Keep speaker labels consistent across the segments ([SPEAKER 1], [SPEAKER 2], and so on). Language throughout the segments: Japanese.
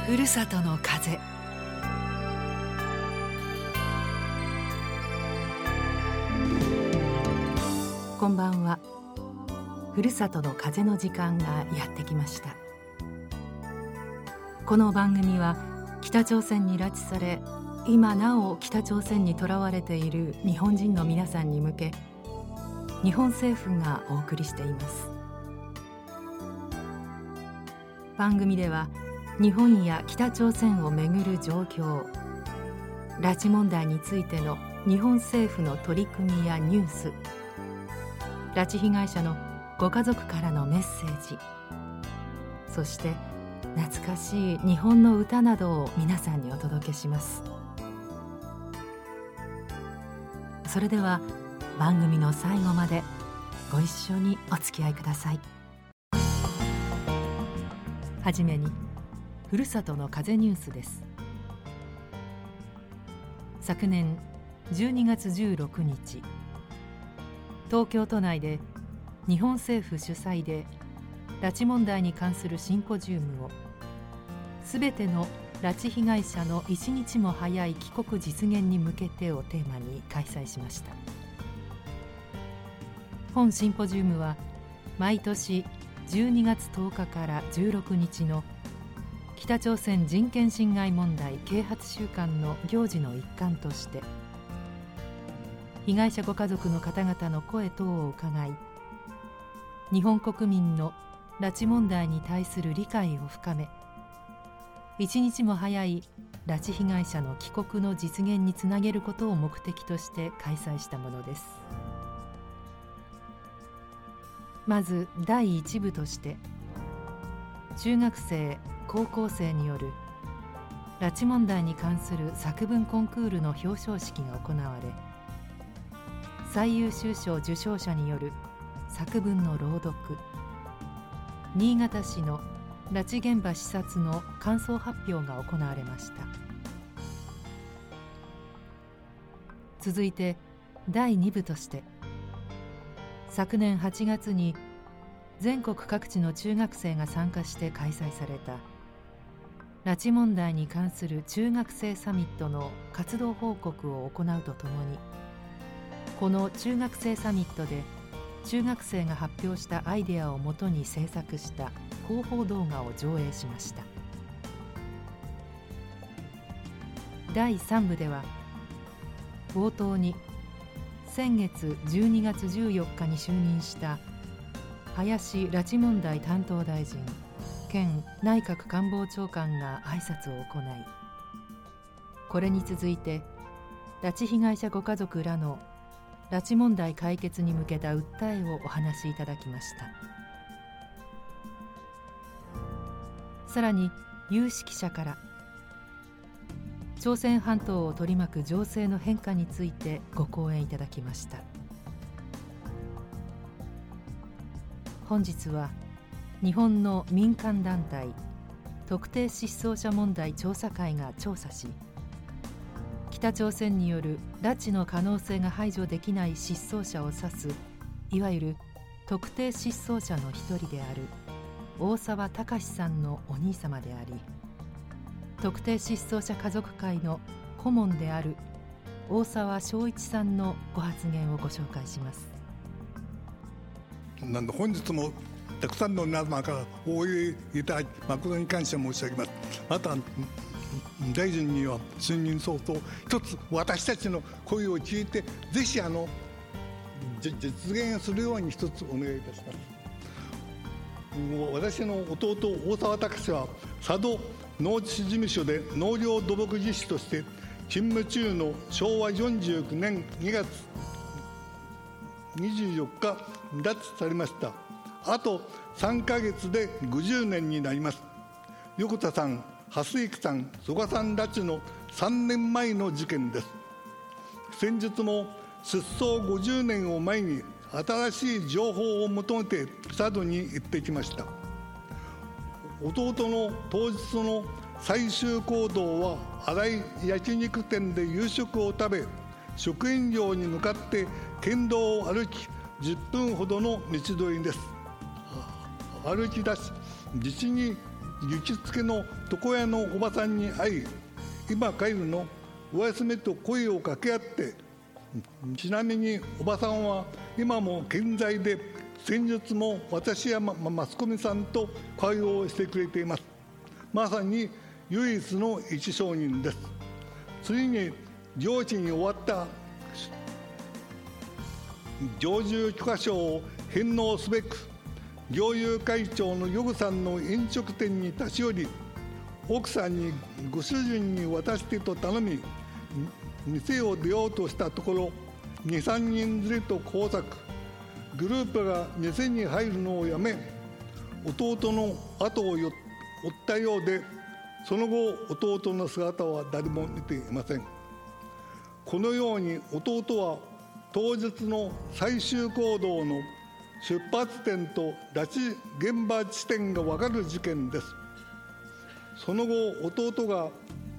[SPEAKER 1] ふるさとの風。こんばんは。ふるさとの風の時間がやってきました。この番組は北朝鮮に拉致され、今なお北朝鮮にとらわれている日本人の皆さんに向け、日本政府がお送りしています。番組では日本や北朝鮮をめぐる状況、拉致問題についての日本政府の取り組みやニュース、拉致被害者のご家族からのメッセージ、そして懐かしい日本の歌などを皆さんにお届けします。それでは番組の最後までご一緒にお付き合いください。はじめにふるさとの風ニュースです。昨年12月16日、東京都内で日本政府主催で拉致問題に関するシンポジウムを、すべての拉致被害者の一日も早い帰国実現に向けてをテーマに開催しました。本シンポジウムは毎年12月10日から16日の北朝鮮人権侵害問題啓発週間の行事の一環として、被害者ご家族の方々の声等を伺い、日本国民の拉致問題に対する理解を深め、一日も早い拉致被害者の帰国の実現につなげることを目的として開催したものです。まず第1部として、中学生高校生による拉致問題に関する作文コンクールの表彰式が行われ、最優秀賞受賞者による作文の朗読、新潟市の拉致現場視察の感想発表が行われました。続いて第2部として、昨年8月に全国各地の中学生が参加して開催された拉致問題に関する中学生サミットの活動報告を行うとともに、この中学生サミットで中学生が発表したアイデアをもとに制作した広報動画を上映しました。第3部では、冒頭に先月12月14日に就任した林拉致問題担当大臣兼内閣官房長官が挨拶を行い、これに続いて拉致被害者ご家族らの拉致問題解決に向けた訴えをお話しいただきました。さらに有識者から朝鮮半島を取り巻く情勢の変化についてご講演いただきました。本日は日本の民間団体特定失踪者問題調査会が調査し、北朝鮮による拉致の可能性が排除できない失踪者を指す、いわゆる特定失踪者の一人である大沢隆さんのお兄様であり、特定失踪者家族会の顧問である大沢昭一さんのご発言をご紹介します。
[SPEAKER 2] 本日もたくさんの皆様から応援いただき誠に感謝申し上げます。また大臣には就任早々、一つ私たちの声を聞いて、ぜひ実現するように一つお願いいたします。私の弟大沢隆は佐渡農地事務所で農業土木技師として勤務中の昭和49年2月24日拉致されました。あと3ヶ月で50年になります。横田さん、蓮池さん、曽我さん拉致の3年前の事件です。先日も出走50年を前に新しい情報を求めて佐渡に行ってきました。弟の当日の最終行動は新井焼肉店で夕食を食べ、職員寮に向かって県道を歩き10分ほどの道のりです。歩き出し、実に行きつけの床屋のおばさんに会い、今帰るの、おやすみと声を掛け合って、ちなみにおばさんは今も健在で、先日も私やマスコミさんと会話をしてくれています。まさに唯一の一商人です。次に上智に終わった常住許可証を返納すべく、猟友会長のヨグさんの飲食店に立ち寄り、奥さんにご主人に渡してと頼み、店を出ようとしたところ、2、3人連れと交錯。グループが店に入るのをやめ、弟の後を追ったようで、その後弟の姿は誰も見ていません。このように弟は当日の最終行動の出発点と拉致現場地点が分かる事件です。その後弟が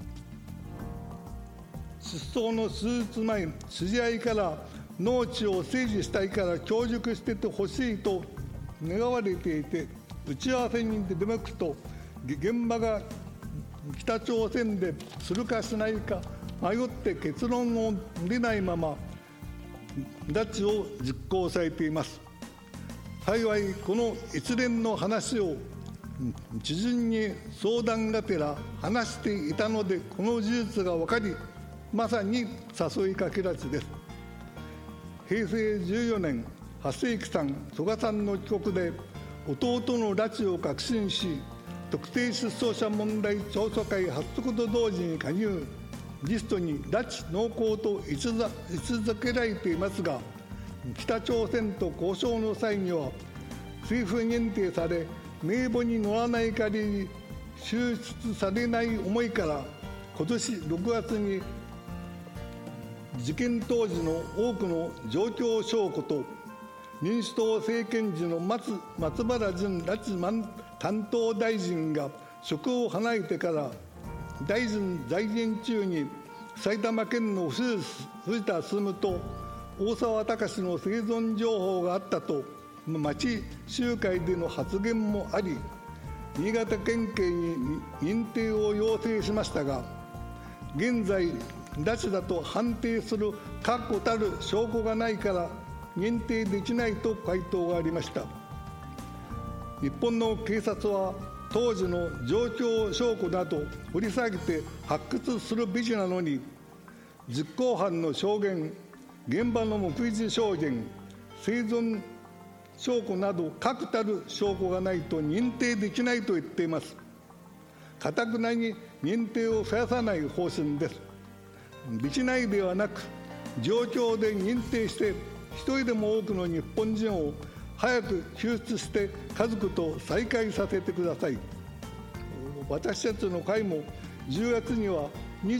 [SPEAKER 2] 失踪の数日前、知り合いから農地を整理したいから協力しててほしいと願われていて、打ち合わせに出向くと、現場が北朝鮮でするかしないか迷って結論を出ないまま拉致を実行されています。幸いこの一連の話を知人に相談がてら話していたので、この事実が分かり、まさに誘いかけ拉致です。平成14年、蓮池さん、曽我さんの帰国で弟の拉致を確信し、特定失踪者問題調査会発足と同時に加入、リストに拉致濃厚と位置づけられていますが、北朝鮮と交渉の際には政府認定され、名簿に載らない限り抽出されない思いから、今年6月に事件当時の多くの状況証拠と、民主党政権時の松原淳拉致担当大臣が職を離れてから大臣在任中に埼玉県の藤田進と大沢隆の生存情報があったと町集会での発言もあり、新潟県警に認定を要請しましたが、現在拉致だと判定する確固たる証拠がないから認定できないと回答がありました。日本の警察は当時の状況証拠など掘り下げて発掘するべきなのに、実行犯の証言、現場の目撃証言、生存証拠など確たる証拠がないと認定できないと言っています。固くなに認定を増やさない方針です。できないではなく、状況で認定して一人でも多くの日本人を早く救出して家族と再会させてください。私たちの会も10月には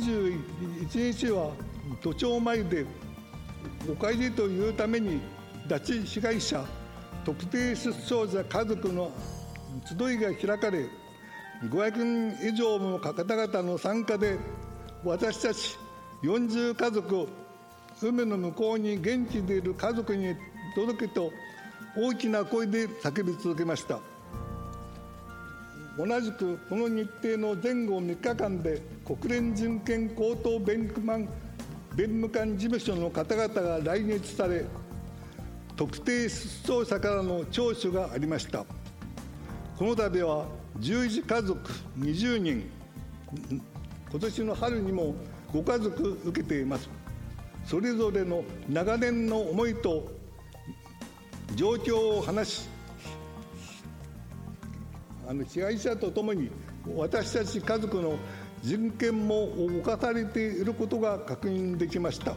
[SPEAKER 2] 21日は都庁前でお帰りというために拉致被害者特定失踪者家族の集いが開かれ、500人以上の方々の参加で、私たち40家族、海の向こうに元気でいる家族に届けと大きな声で叫び続けました。同じくこの日程の前後3日間で、国連人権高等弁務官事務所の方々が来日され、特定失踪者からの聴取がありました。この度は11家族20人、今年の春にもご家族受けています。それぞれの長年の思いと状況を話し、被害者とともに私たち家族の人権も侵されていることが確認できました。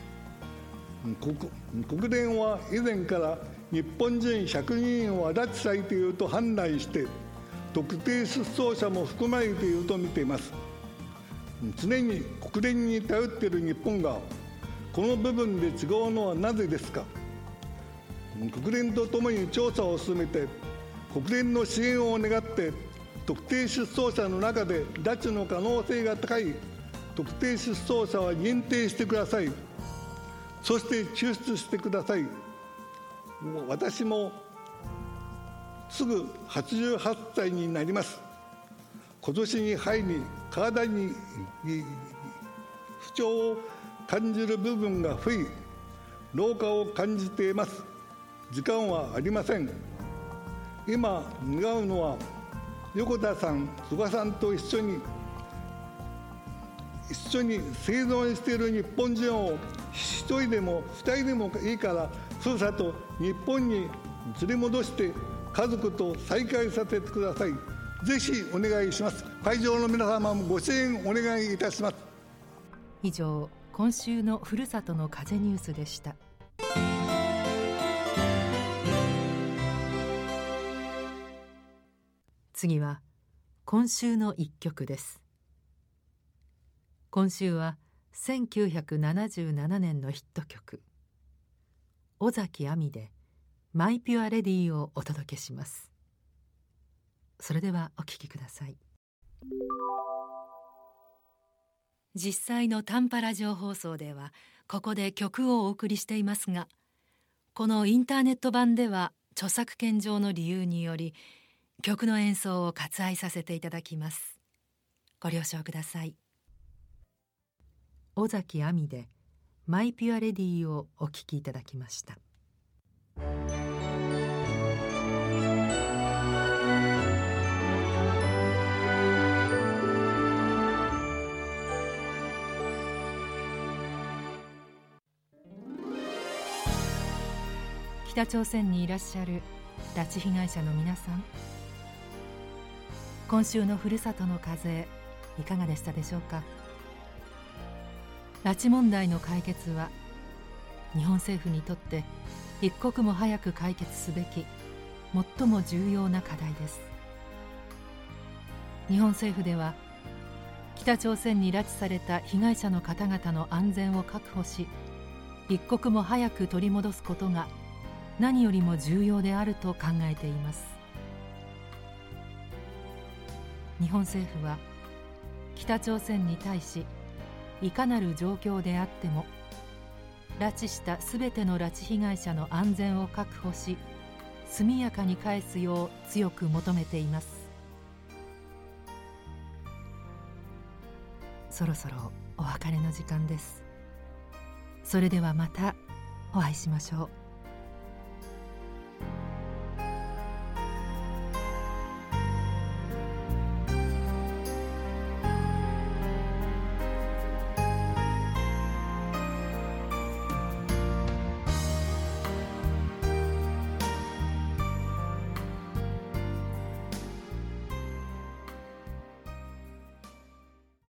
[SPEAKER 2] 国連は以前から日本人100人は拉致されていると判断して、特定失踪者も含まれていると見ています。常に国連に頼っている日本がこの部分で違うのはなぜですか。国連とともに調査を進めて、国連の支援を願って特定失踪者の中で拉致の可能性が高い特定失踪者は認定してください。そして救出してください。私もすぐ88歳になります。 今年に入り体に不調を感じる部分が増え、老化を感じています。時間はありません。今願うのは、横田さん、曽我さんと一緒に生存している日本人を一人でも二人でもいいからふるさと日本に連れ戻して家族と再会させてください。ぜひお願いします。会場の皆様もご支援お願いいたします。
[SPEAKER 1] 以上、今週のふるさとの風ニュースでした。次は今週の一曲です。今週は1977年のヒット曲、尾崎亜美でマイピュアレディをお届けします。それではお聴きください。実際の短波ラジオ放送ではここで曲をお送りしていますが、このインターネット版では著作権上の理由により曲の演奏を割愛させていただきます。ご了承ください。尾崎亜美でマイピュアレディをお聴きいただきました。北朝鮮にいらっしゃる拉致被害者の皆さん、今週のふるさとの風いかがでしたでしょうか。拉致問題の解決は日本政府にとって一刻も早く解決すべき最も重要な課題です。日本政府では北朝鮮に拉致された被害者の方々の安全を確保し、一刻も早く取り戻すことが何よりも重要であると考えています。日本政府は北朝鮮に対し、いかなる状況であっても拉致したすべての拉致被害者の安全を確保し、速やかに返すよう強く求めています。そろそろお別れの時間です。それではまたお会いしましょう。